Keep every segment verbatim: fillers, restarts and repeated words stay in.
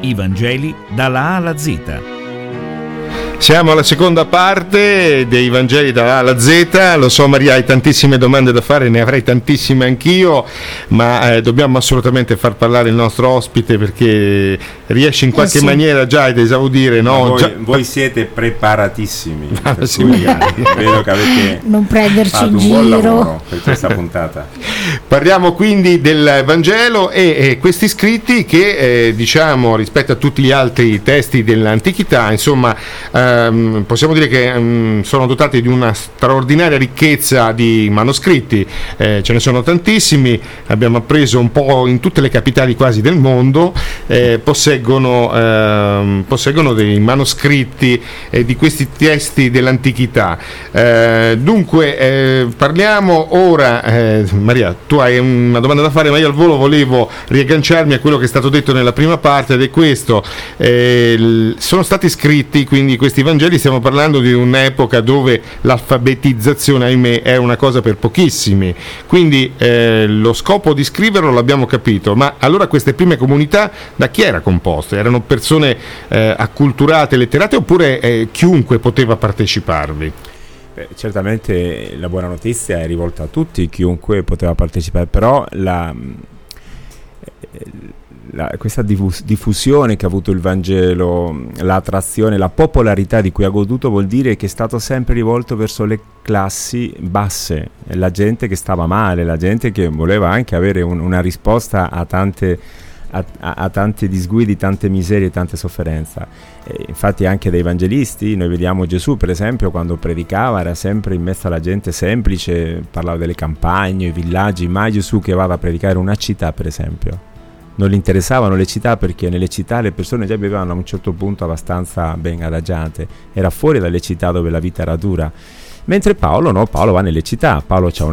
I Vangeli dalla A alla Z. Siamo alla seconda parte dei Vangeli dalla A alla Z. Lo so, Maria, hai tantissime domande da fare, ne avrei tantissime anch'io, ma eh, dobbiamo assolutamente far parlare il nostro ospite, perché riesce in qualche eh sì. maniera già ad esaudire, no? Voi, già... voi siete preparatissimi, ah, per sì, cui vedo che avete non prenderci fatto in un giro. buon lavoro per questa puntata. Parliamo quindi del Vangelo e, e questi scritti che eh, diciamo, rispetto a tutti gli altri testi dell'antichità, insomma, ehm, possiamo dire che ehm, sono dotati di una straordinaria ricchezza di manoscritti. Eh, ce ne sono tantissimi, abbiamo appreso un po' in tutte le capitali quasi del mondo, eh, posseggono, ehm, posseggono dei manoscritti eh, di questi testi dell'antichità. Eh, dunque eh, parliamo ora, eh, Maria, tu hai una domanda da fare, ma io al volo volevo riagganciarmi a quello che è stato detto nella prima parte, ed è questo: eh, sono stati scritti quindi questi Vangeli, stiamo parlando di un'epoca dove l'alfabetizzazione, ahimè, è una cosa per pochissimi, quindi eh, lo scopo di scriverlo l'abbiamo capito, ma allora queste prime comunità da chi era composte? Erano persone eh, acculturate, letterate, oppure eh, chiunque poteva parteciparvi? Beh, certamente la buona notizia è rivolta a tutti, chiunque poteva partecipare, però la, la, questa diffus- diffusione che ha avuto il Vangelo, l'attrazione, la popolarità di cui ha goduto, vuol dire che è stato sempre rivolto verso le classi basse, la gente che stava male, la gente che voleva anche avere un, una risposta a tante A, a, a tanti disguidi, tante miserie, tante sofferenze. E infatti anche dai evangelisti noi vediamo Gesù, per esempio, quando predicava era sempre in mezzo alla gente semplice, parlava delle campagne, i villaggi, mai Gesù che vada a predicare una città, per esempio. Non gli interessavano le città, perché nelle città le persone già vivevano a un certo punto abbastanza ben adagiate, era fuori dalle città dove la vita era dura. Mentre Paolo no, Paolo va nelle città, Paolo c'ha un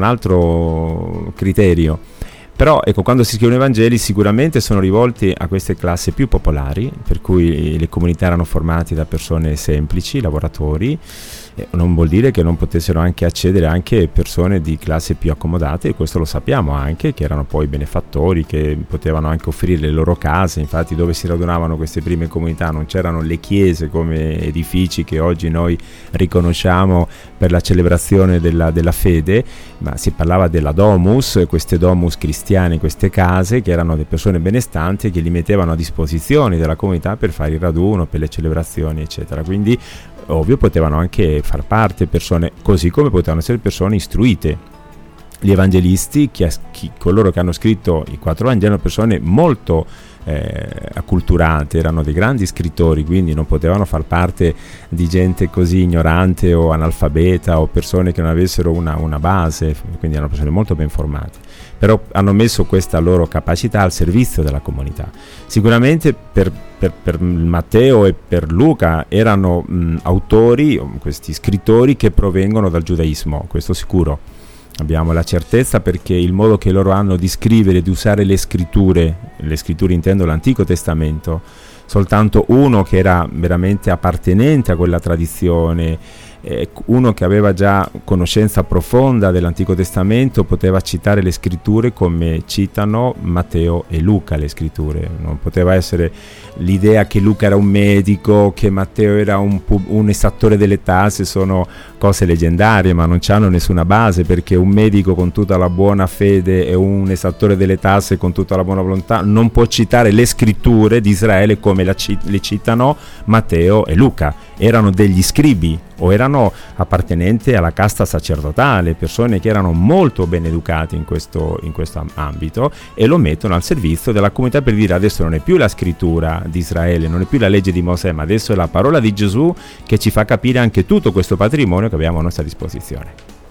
altro criterio. Però ecco, quando si scrivono i Vangeli sicuramente sono rivolti a queste classi più popolari, per cui le comunità erano formate da persone semplici, lavoratori. Eh, non vuol dire che non potessero anche accedere anche persone di classe più accomodate, e questo lo sappiamo anche, che erano poi benefattori, che potevano anche offrire le loro case. Infatti dove si radunavano queste prime comunità non c'erano le chiese come edifici che oggi noi riconosciamo per la celebrazione della, della fede, ma si parlava della domus, queste domus cristiane, queste case che erano delle persone benestanti che li mettevano a disposizione della comunità per fare il raduno, per le celebrazioni, eccetera. Quindi ovvio potevano anche far parte persone, così come potevano essere persone istruite. Gli evangelisti, chi, chi, coloro che hanno scritto i quattro Vangeli, erano persone molto eh, acculturate, erano dei grandi scrittori, quindi non potevano far parte di gente così ignorante o analfabeta o persone che non avessero una, una base, quindi erano persone molto ben formate. Però hanno messo questa loro capacità al servizio della comunità. Sicuramente per, per, per Matteo e per Luca erano mh, autori, questi scrittori che provengono dal giudaismo, questo sicuro. Abbiamo la certezza, perché il modo che loro hanno di scrivere, di usare le scritture, le scritture intendo l'Antico Testamento, soltanto uno che era veramente appartenente a quella tradizione, eh, uno che aveva già conoscenza profonda dell'Antico Testamento, poteva citare le scritture come citano Matteo e Luca le scritture. Non poteva essere l'idea che Luca era un medico, che Matteo era un, un esattore delle tasse, sono cose leggendarie, ma non hanno nessuna base, perché un medico con tutta la buona fede e un esattore delle tasse con tutta la buona volontà non può citare le scritture di Israele come la ci- le citano Matteo e Luca. Erano degli scribi o erano appartenenti alla casta sacerdotale, persone che erano molto ben educate in questo, in questo ambito, e lo mettono al servizio della comunità per dire: adesso non è più la scrittura di Israele, non è più la legge di Mosè, ma adesso è la parola di Gesù che ci fa capire anche tutto questo patrimonio che abbiamo a nostra disposizione.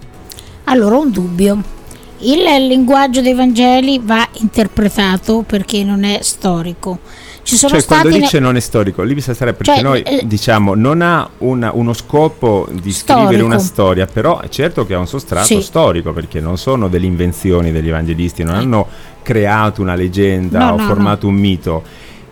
Allora, un dubbio: il linguaggio dei Vangeli va interpretato perché non è storico. Ci sono cioè stati quando dice ne... non è storico, lì bisogna stare, perché cioè, noi eh, diciamo non ha una, uno scopo di storico. Scrivere una storia, però è certo che ha un sostrato sì. storico, perché non sono delle invenzioni degli evangelisti, non hanno creato una leggenda no, o no, formato no. un mito.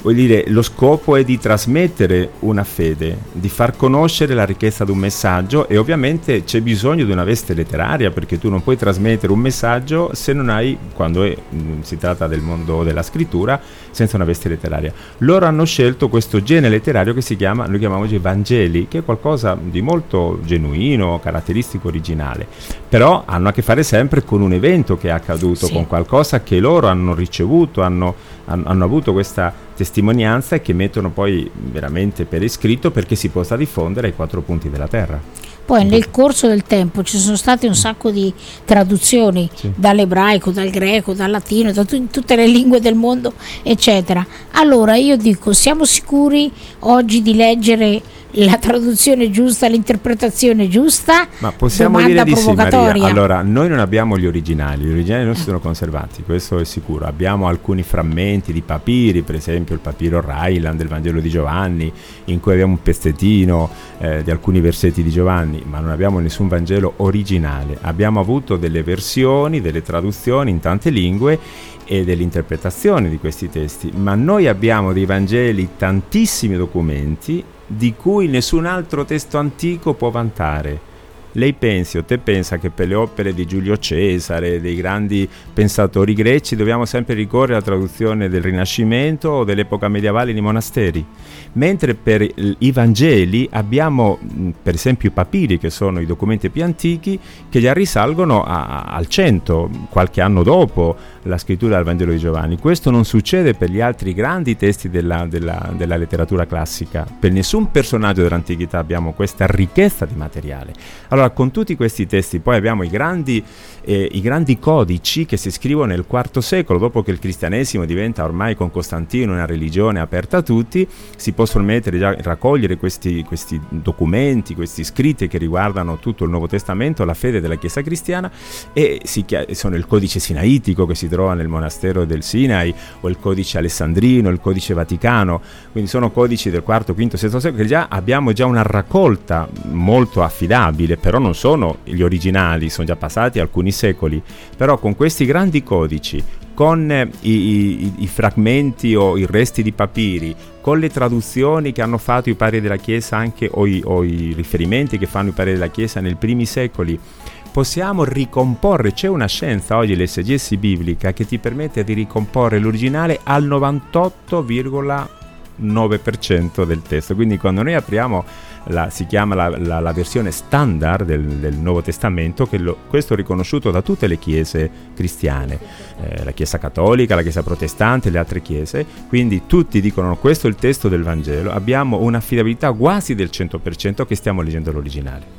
Vuol dire, lo scopo è di trasmettere una fede, di far conoscere la ricchezza di un messaggio, e ovviamente c'è bisogno di una veste letteraria, perché tu non puoi trasmettere un messaggio se non hai, quando è, mh, si tratta del mondo della scrittura, senza una veste letteraria. Loro hanno scelto questo genere letterario che si chiama, noi chiamiamo oggi Vangeli, che è qualcosa di molto genuino, caratteristico, originale, però hanno a che fare sempre con un evento che è accaduto, sì, con qualcosa che loro hanno ricevuto, hanno, hanno, hanno avuto questa testimonianza, e che mettono poi veramente per iscritto perché si possa diffondere ai quattro punti della terra. Poi nel corso del tempo ci sono state un sacco di traduzioni, sì, dall'ebraico, dal greco, dal latino, da t- tutte le lingue del mondo, eccetera. Allora io dico, siamo sicuri oggi di leggere la traduzione giusta, l'interpretazione giusta? Ma possiamo Domanda dire di sì, Maria. Allora, noi non abbiamo gli originali, gli originali non si sono conservati, questo è sicuro. Abbiamo alcuni frammenti di papiri, per esempio il papiro Ryland del Vangelo di Giovanni, in cui abbiamo un pezzettino eh, di alcuni versetti di Giovanni, ma non abbiamo nessun Vangelo originale. Abbiamo avuto delle versioni, delle traduzioni in tante lingue e delle interpretazioni di questi testi, ma noi abbiamo dei Vangeli, tantissimi documenti di cui nessun altro testo antico può vantare. Lei pensi o te pensa che per le opere di Giulio Cesare, dei grandi pensatori greci, dobbiamo sempre ricorrere alla traduzione del Rinascimento o dell'epoca medievale nei monasteri, mentre per i Vangeli abbiamo per esempio i papiri, che sono i documenti più antichi, che già risalgono a, al cento, qualche anno dopo la scrittura del Vangelo di Giovanni. Questo non succede per gli altri grandi testi della, della, della letteratura classica. Per nessun personaggio dell'antichità abbiamo questa ricchezza di materiale. Allora, con tutti questi testi poi abbiamo i grandi, eh, i grandi codici che si scrivono nel quarto secolo, dopo che il cristianesimo diventa ormai con Costantino una religione aperta a tutti. Si possono mettere già, raccogliere questi, questi documenti, questi scritti che riguardano tutto il Nuovo Testamento, la fede della Chiesa cristiana, e si, sono il codice sinaitico che si trova nel monastero del Sinai, o il codice alessandrino, il codice vaticano. Quindi sono codici del quarto, quinto, sesto secolo, che già abbiamo già una raccolta molto affidabile, però non sono gli originali, sono già passati alcuni secoli. Però con questi grandi codici, con eh, i, i, i fragmenti o i resti di papiri, con le traduzioni che hanno fatto i padri della Chiesa, anche o i, o i riferimenti che fanno i padri della Chiesa nei primi secoli, possiamo ricomporre. C'è una scienza oggi, l'esegesi biblica, che ti permette di ricomporre l'originale al novantotto virgola nove per cento del testo. Quindi quando noi apriamo la, si chiama la, la, la versione standard del, del Nuovo Testamento, che lo, questo è riconosciuto da tutte le chiese cristiane, eh, la Chiesa cattolica, la Chiesa protestante, le altre chiese, quindi tutti dicono questo è il testo del Vangelo. Abbiamo un'affidabilità quasi del cento per cento che stiamo leggendo l'originale.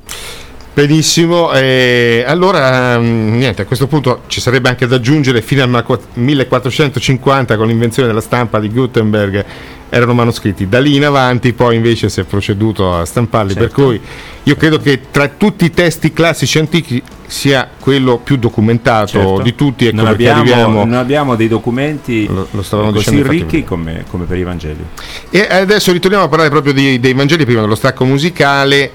Benissimo, eh, allora niente, a questo punto ci sarebbe anche da aggiungere fino al millequattrocentocinquanta, con l'invenzione della stampa di Gutenberg, erano manoscritti. Da lì in avanti poi invece si è proceduto a stamparli, certo. Per cui io credo che tra tutti i testi classici antichi sia quello più documentato, certo, di tutti. Ecco, non, abbiamo, arriviamo, non abbiamo dei documenti lo, lo così dicendo, ricchi come, come per i Vangeli. E adesso ritorniamo a parlare proprio di, dei Vangeli, prima dello stacco musicale.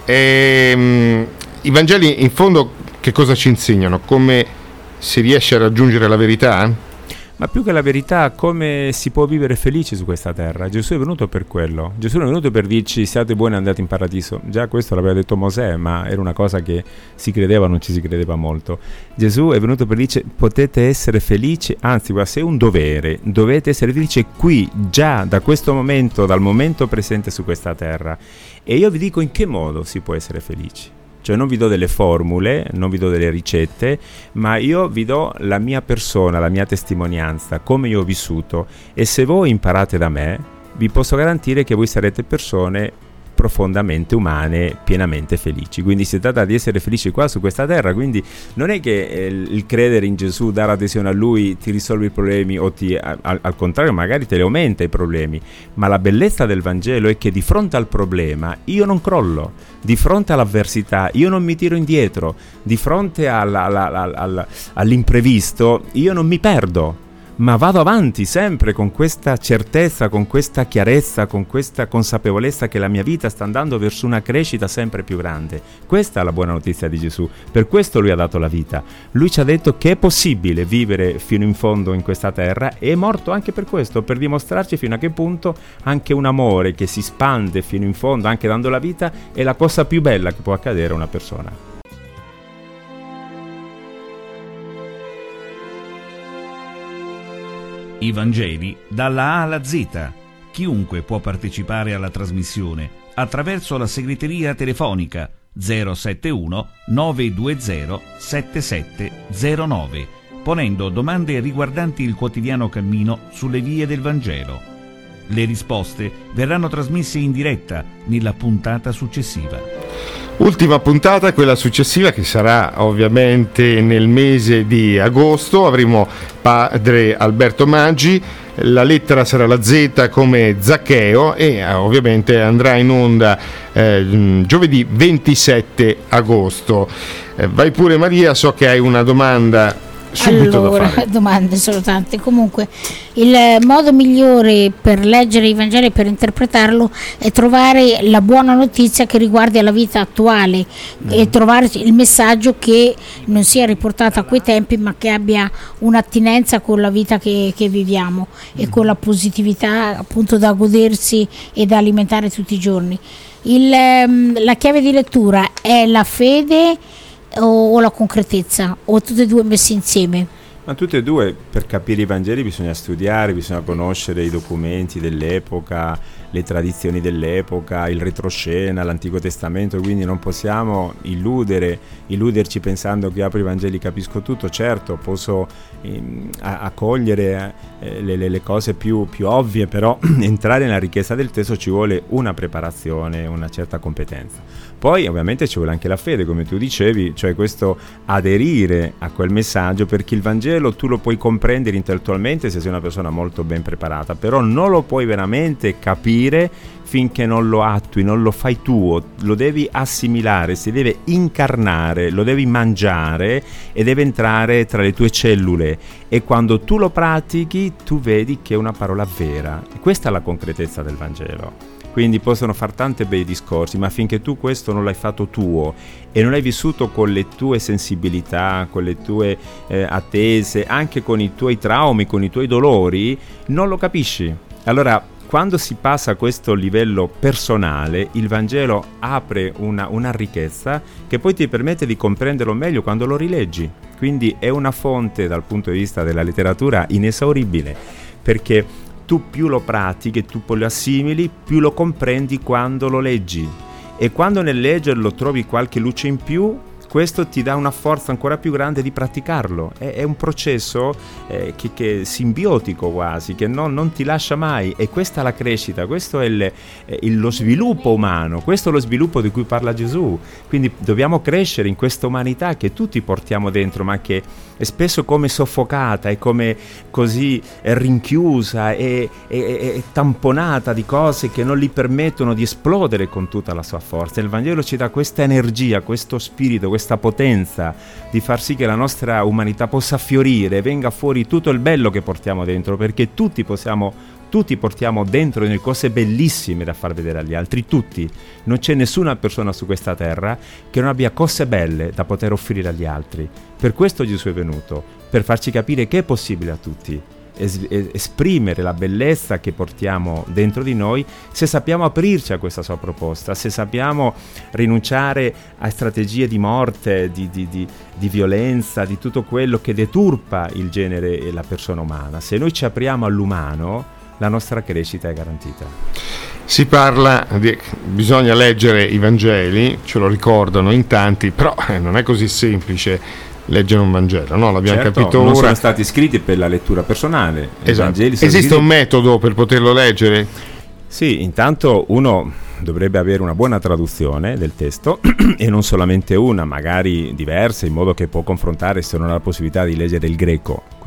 E, i Vangeli in fondo che cosa ci insegnano? Come si riesce a raggiungere la verità? Ma più che la verità, come si può vivere felici su questa terra. Gesù è venuto per quello. Gesù è venuto per dirci siate buoni e andate in paradiso. Già questo l'aveva detto Mosè, ma era una cosa che si credeva, non ci si credeva molto. Gesù è venuto per dirci potete essere felici, anzi guarda, se è un dovere, dovete essere felici qui, già da questo momento, dal momento presente su questa terra. E io vi dico in che modo si può essere felici. Cioè non vi do delle formule, non vi do delle ricette, ma io vi do la mia persona, la mia testimonianza, come io ho vissuto, e se voi imparate da me, vi posso garantire che voi sarete persone profondamente umane, pienamente felici. Quindi si tratta di essere felici qua su questa terra. Quindi non è che eh, il credere in Gesù, dare adesione a Lui ti risolve i problemi o ti, a, a, al contrario magari te li aumenta i problemi, ma la bellezza del Vangelo è che di fronte al problema io non crollo, di fronte all'avversità io non mi tiro indietro, di fronte alla, alla, alla, alla, all'imprevisto io non mi perdo, ma vado avanti sempre con questa certezza, con questa chiarezza, con questa consapevolezza che la mia vita sta andando verso una crescita sempre più grande. Questa è la buona notizia di Gesù, per questo lui ha dato la vita. Lui ci ha detto che è possibile vivere fino in fondo in questa terra, e è morto anche per questo, per dimostrarci fino a che punto anche un amore che si spande fino in fondo, anche dando la vita, è la cosa più bella che può accadere a una persona. I Vangeli dalla A alla Z. Chiunque può partecipare alla trasmissione attraverso la segreteria telefonica zero sette uno nove due zero sette sette zero nove, ponendo domande riguardanti il quotidiano cammino sulle vie del Vangelo. Le risposte verranno trasmesse in diretta nella puntata successiva. Ultima puntata, quella successiva, che sarà ovviamente nel mese di agosto. Avremo padre Alberto Maggi, la lettera sarà la Z come Zaccheo, e eh, ovviamente andrà in onda eh, giovedì ventisette agosto. Eh, vai pure Maria, so che hai una domanda subito allora, da fare. Domande sono tante. Comunque, il modo migliore per leggere i Vangeli e per interpretarlo è trovare la buona notizia che riguardi la vita attuale, mm. e trovare il messaggio che non sia riportato a quei tempi, ma che abbia un'attinenza con la vita che, che viviamo, mm. e con la positività appunto da godersi e da alimentare tutti i giorni. Il, la chiave di lettura è la fede o la concretezza, o tutte e due messe insieme? Ma tutte e due. Per capire i Vangeli bisogna studiare, bisogna conoscere i documenti dell'epoca, le tradizioni dell'epoca, il retroscena, l'Antico Testamento, quindi non possiamo illudere, illuderci pensando che apro i Vangeli capisco tutto. Certo, posso ehm, accogliere eh, le, le cose più, più ovvie, però entrare nella ricchezza del testo ci vuole una preparazione, una certa competenza. Poi ovviamente ci vuole anche la fede, come tu dicevi, cioè questo aderire a quel messaggio, perché il Vangelo tu lo puoi comprendere intellettualmente se sei una persona molto ben preparata, però non lo puoi veramente capire finché non lo attui, non lo fai tuo, lo devi assimilare, si deve incarnare, lo devi mangiare e deve entrare tra le tue cellule, e quando tu lo pratichi tu vedi che è una parola vera. E questa è la concretezza del Vangelo. Quindi possono far tanti bei discorsi, ma finché tu questo non l'hai fatto tuo e non l'hai vissuto con le tue sensibilità, con le tue eh, attese, anche con i tuoi traumi, con i tuoi dolori, non lo capisci. Allora, quando si passa a questo livello personale, il Vangelo apre una, una ricchezza che poi ti permette di comprenderlo meglio quando lo rileggi. Quindi è una fonte, dal punto di vista della letteratura, inesauribile, perché tu più lo pratichi, tu poi lo assimili, più lo comprendi quando lo leggi. E quando nel leggerlo trovi qualche luce in più, questo ti dà una forza ancora più grande di praticarlo. È, è un processo eh, che, che è simbiotico quasi, che non, non ti lascia mai. E questa è la crescita, questo è il, eh, il, lo sviluppo umano, questo è lo sviluppo di cui parla Gesù. Quindi dobbiamo crescere in questa umanità che tutti portiamo dentro, ma che è spesso come soffocata, è come così è rinchiusa e tamponata di cose che non gli permettono di esplodere con tutta la sua forza. Il Vangelo ci dà questa energia, questo spirito, questa potenza di far sì che la nostra umanità possa fiorire, venga fuori tutto il bello che portiamo dentro, perché tutti possiamo tutti portiamo dentro noi cose bellissime da far vedere agli altri, tutti. Non c'è nessuna persona su questa terra che non abbia cose belle da poter offrire agli altri. Per questo Gesù è venuto, per farci capire che è possibile a tutti es- esprimere la bellezza che portiamo dentro di noi, se sappiamo aprirci a questa sua proposta, se sappiamo rinunciare a strategie di morte, di, di, di, di violenza, di tutto quello che deturpa il genere e la persona umana. Se noi ci apriamo all'umano, la nostra crescita è garantita. Si parla di, bisogna leggere i Vangeli, ce lo ricordano in tanti, però eh, non è così semplice leggere un Vangelo, no? L'abbiamo certo, capito non ora. Sono stati scritti per la lettura personale. Esatto. Esiste scritti... un metodo per poterlo leggere? Sì, intanto uno dovrebbe avere una buona traduzione del testo e non solamente una, magari diverse, in modo che può confrontare se non ha la possibilità di leggere il greco.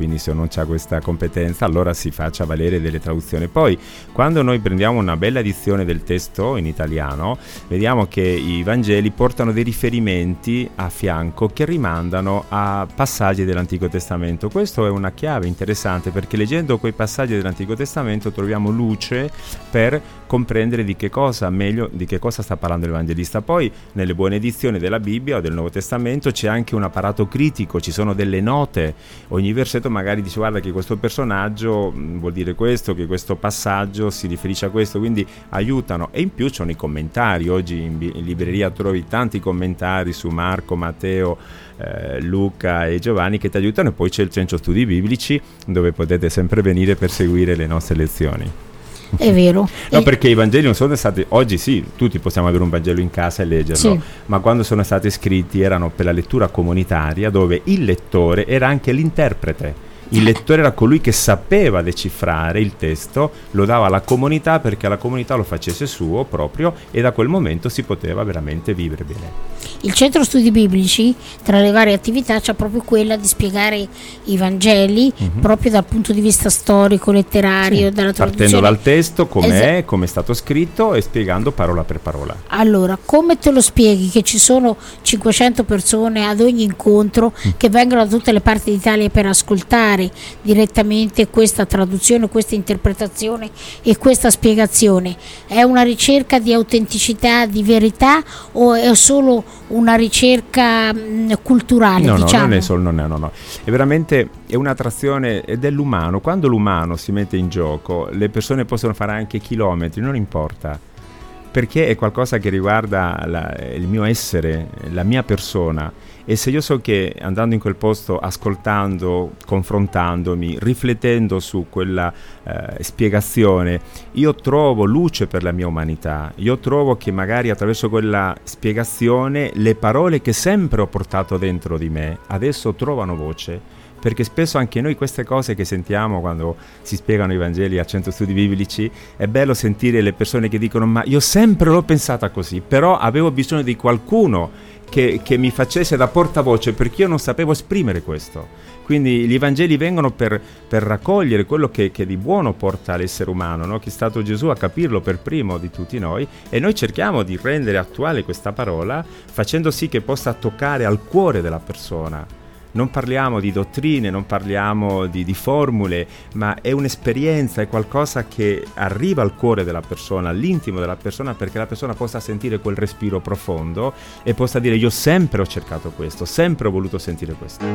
quindi se non c'ha questa competenza allora si faccia valere delle traduzioni. Poi quando noi prendiamo una bella edizione del testo in italiano, vediamo che i Vangeli portano dei riferimenti a fianco che rimandano a passaggi dell'Antico Testamento. Questo è una chiave interessante, perché leggendo quei passaggi dell'Antico Testamento troviamo luce per comprendere di che cosa meglio di che cosa sta parlando l'Evangelista. Poi nelle buone edizioni della Bibbia o del Nuovo Testamento c'è anche un apparato critico, ci sono delle note, ogni versetto magari dice guarda che questo personaggio mh, vuol dire questo, che questo passaggio si riferisce a questo, quindi aiutano. E in più ci sono i commentari. Oggi in, bi- in libreria trovi tanti commentari su Marco, Matteo, eh, Luca e Giovanni che ti aiutano, e poi c'è il Centro Studi Biblici dove potete sempre venire per seguire le nostre lezioni. È vero. No, e... perché i Vangeli non sono stati, oggi sì, tutti possiamo avere un Vangelo in casa e leggerlo, sì. Ma quando sono stati scritti erano per la lettura comunitaria, dove il lettore era anche l'interprete. Il lettore era colui che sapeva decifrare il testo, lo dava alla comunità perché la comunità lo facesse suo proprio, e da quel momento si poteva veramente vivere bene. Il Centro Studi Biblici, tra le varie attività, c'ha proprio quella di spiegare i Vangeli, mm-hmm. proprio dal punto di vista storico, letterario, sì. dalla traduzione. Partendo dal testo, com'è, Esatto. come è stato scritto, e spiegando parola per parola. Allora, come te lo spieghi che ci sono cinquecento persone ad ogni incontro mm. che vengono da tutte le parti d'Italia per ascoltare direttamente questa traduzione, questa interpretazione e questa spiegazione? È una ricerca di autenticità, di verità, o è solo una ricerca mh, culturale? No, diciamo? no, non è solo, non è, no, no. È veramente è un'attrazione dell'umano. Quando l'umano si mette in gioco, le persone possono fare anche chilometri, non importa, perché è qualcosa che riguarda la, il mio essere, la mia persona. E se io so che andando in quel posto, ascoltando, confrontandomi, riflettendo su quella eh, spiegazione, io trovo luce per la mia umanità, io trovo che magari attraverso quella spiegazione le parole che sempre ho portato dentro di me adesso trovano voce. Perché spesso anche noi queste cose che sentiamo quando si spiegano i Vangeli a Centro Studi Biblici, è bello sentire le persone che dicono ma io sempre l'ho pensata così, però avevo bisogno di qualcuno che, che mi facesse da portavoce, perché io non sapevo esprimere questo. Quindi gli Vangeli vengono per, per raccogliere quello che, che di buono porta l'essere umano, no? Che è stato Gesù a capirlo per primo di tutti noi, e noi cerchiamo di rendere attuale questa parola facendo sì che possa toccare al cuore della persona. Non parliamo di dottrine, non parliamo di, di formule, ma è un'esperienza, è qualcosa che arriva al cuore della persona, all'intimo della persona, perché la persona possa sentire quel respiro profondo e possa dire io sempre ho cercato questo, sempre ho voluto sentire questo.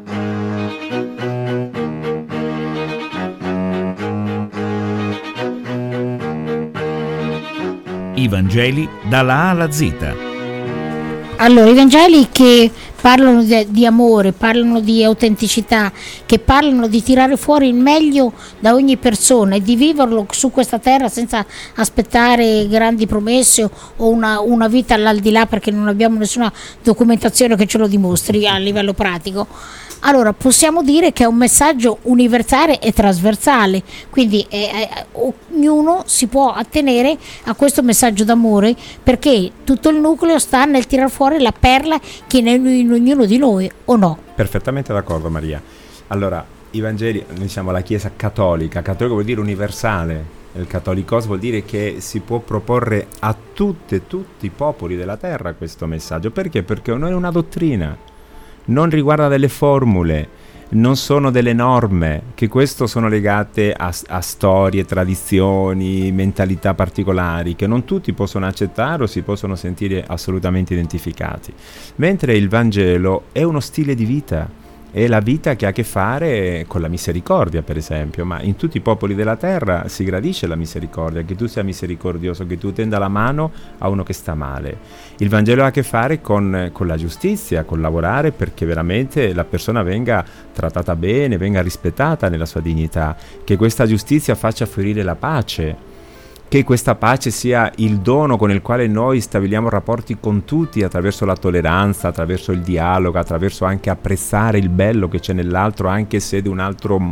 I Vangeli dalla A alla Z. Allora, i Vangeli che parlano di, di amore, parlano di autenticità, che parlano di tirare fuori il meglio da ogni persona e di viverlo su questa terra senza aspettare grandi promesse o una, una vita all'aldilà, perché non abbiamo nessuna documentazione che ce lo dimostri a livello pratico. Allora possiamo dire che è un messaggio universale e trasversale, quindi eh, eh, ognuno si può attenere a questo messaggio d'amore, perché tutto il nucleo sta nel tirar fuori la perla che è in ognuno di noi, o no? Perfettamente d'accordo, Maria. Allora, i Vangeli, noi siamo la Chiesa cattolica, cattolico vuol dire universale, il cattolicos vuol dire che si può proporre a tutte, tutti i popoli della terra questo messaggio. Perché? Perché non è una dottrina, non riguarda delle formule, non sono delle norme, che questo sono legate a, a storie, tradizioni, mentalità particolari, che non tutti possono accettare o si possono sentire assolutamente identificati. Mentre il Vangelo è uno stile di vita, è la vita che ha a che fare con la misericordia, per esempio, ma in tutti i popoli della terra si gradisce la misericordia, che tu sia misericordioso, che tu tenda la mano a uno che sta male. Il Vangelo ha a che fare con, con la giustizia, con lavorare perché veramente la persona venga trattata bene, venga rispettata nella sua dignità, che questa giustizia faccia fiorire la pace, che questa pace sia il dono con il quale noi stabiliamo rapporti con tutti attraverso la tolleranza, attraverso il dialogo, attraverso anche apprezzare il bello che c'è nell'altro, anche se di un altro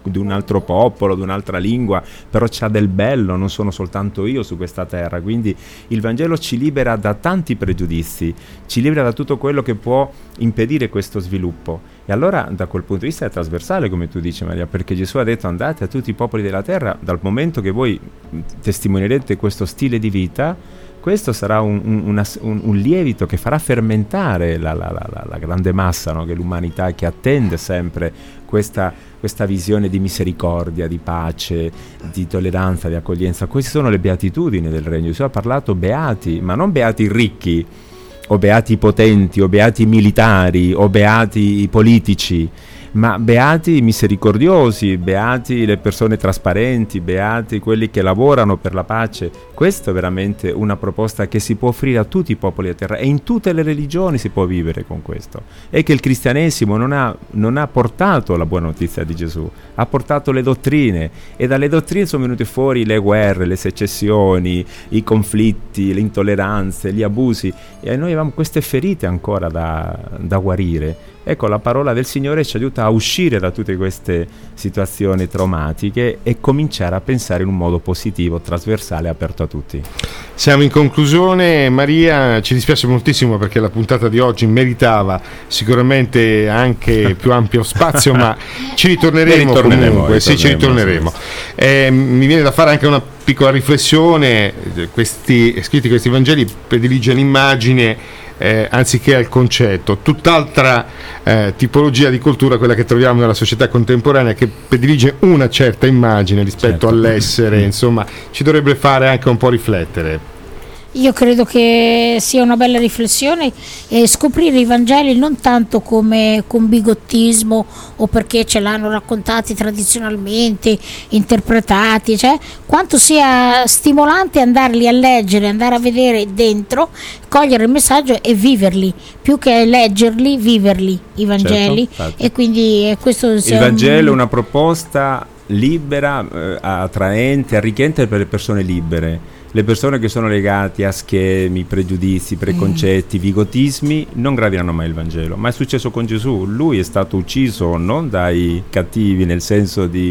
di un altro popolo, di un'altra lingua, però c'ha del bello, non sono soltanto io su questa terra. Quindi il Vangelo ci libera da tanti pregiudizi, ci libera da tutto quello che può impedire questo sviluppo. E allora da quel punto di vista è trasversale, come tu dici Maria, perché Gesù ha detto: andate a tutti i popoli della terra. Dal momento che voi testimonierete questo stile di vita, questo sarà un, un, una, un, un lievito che farà fermentare la, la, la, la grande massa, no? Che è l'umanità, che attende sempre questa, questa visione di misericordia, di pace, di tolleranza, di accoglienza. Queste sono le beatitudini del regno. Gesù ha parlato beati, ma non beati ricchi, o beati potenti, o beati militari, o beati politici, ma beati misericordiosi, beati le persone trasparenti, beati quelli che lavorano per la pace. Questa è veramente una proposta che si può offrire a tutti i popoli della terra, e in tutte le religioni si può vivere con questo. È che il cristianesimo non ha, non ha portato la buona notizia di Gesù, ha portato le dottrine, e dalle dottrine sono venute fuori le guerre, le secessioni, i conflitti, le intolleranze, gli abusi, e noi avevamo queste ferite ancora da, da guarire. Ecco, la parola del Signore ci aiuta a uscire da tutte queste situazioni traumatiche e cominciare a pensare in un modo positivo, trasversale, aperto a tutti. Siamo in conclusione. Maria, ci dispiace moltissimo perché la puntata di oggi meritava sicuramente anche più ampio spazio, ma ci ritorneremo, ritorneremo comunque, sì, ci ritorneremo. Eh, mi viene da fare anche una piccola riflessione. Questi scritti, questi Vangeli predilige l'immagine Eh, anziché al concetto, tutt'altra eh, tipologia di cultura, quella che troviamo nella società contemporanea, che predilige una certa immagine rispetto certo. all'essere, insomma, ci dovrebbe fare anche un po' riflettere. Io credo che sia una bella riflessione, e scoprire i Vangeli non tanto come con bigottismo o perché ce l'hanno raccontati tradizionalmente, interpretati, cioè, quanto sia stimolante andarli a leggere, andare a vedere dentro, cogliere il messaggio e viverli, più che leggerli, viverli i Vangeli. Certo, e quindi eh, questo il Vangelo è un... una proposta libera, eh, attraente, arricchente per le persone libere. Le persone che sono legate a schemi, pregiudizi, preconcetti, bigotismi non gradiranno mai il Vangelo. Ma è successo con Gesù. Lui è stato ucciso non dai cattivi, nel senso di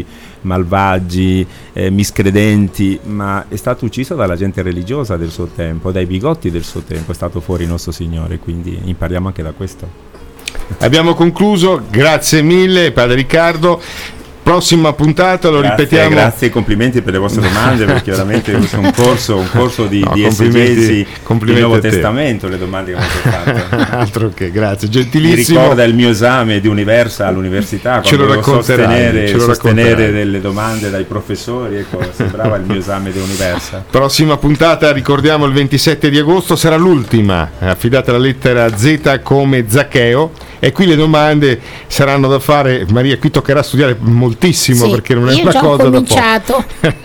malvagi, eh, miscredenti, ma è stato ucciso dalla gente religiosa del suo tempo, dai bigotti del suo tempo. È stato fuori il nostro Signore, quindi impariamo anche da questo. Abbiamo concluso, grazie mille Padre Riccardo. Prossima puntata, lo grazie, ripetiamo. Grazie, complimenti per le vostre domande, perché veramente è un corso, un corso di, no, di esegesi del Nuovo Testamento, le domande che avete fatto. Altro che, grazie, gentilissimo. Mi ricorda il mio esame di Universa all'università, ce quando lo devo sostenere, ce lo sostenere delle domande dai professori, ecco, sembrava il mio esame di Universa. Prossima puntata, ricordiamo, il ventisette di agosto, sarà l'ultima, affidata alla lettera Z come Zaccheo, e qui le domande saranno da fare. Maria, qui toccherà studiare moltissimo, sì, perché non è una cosa da poco.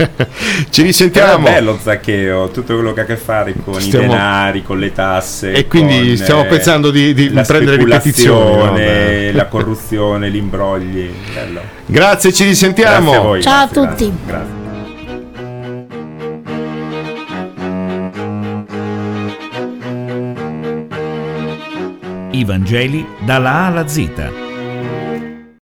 Ci risentiamo. È bello Zaccheo, tutto quello che ha a che fare con stiamo... i denari, con le tasse, e quindi con, stiamo pensando di, di la prendere ripetizioni, no? La corruzione, gli imbrogli. Bello. Grazie, ci risentiamo. Grazie a voi, ciao grazie, a tutti. Grazie. Grazie. I Vangeli dalla A alla Z.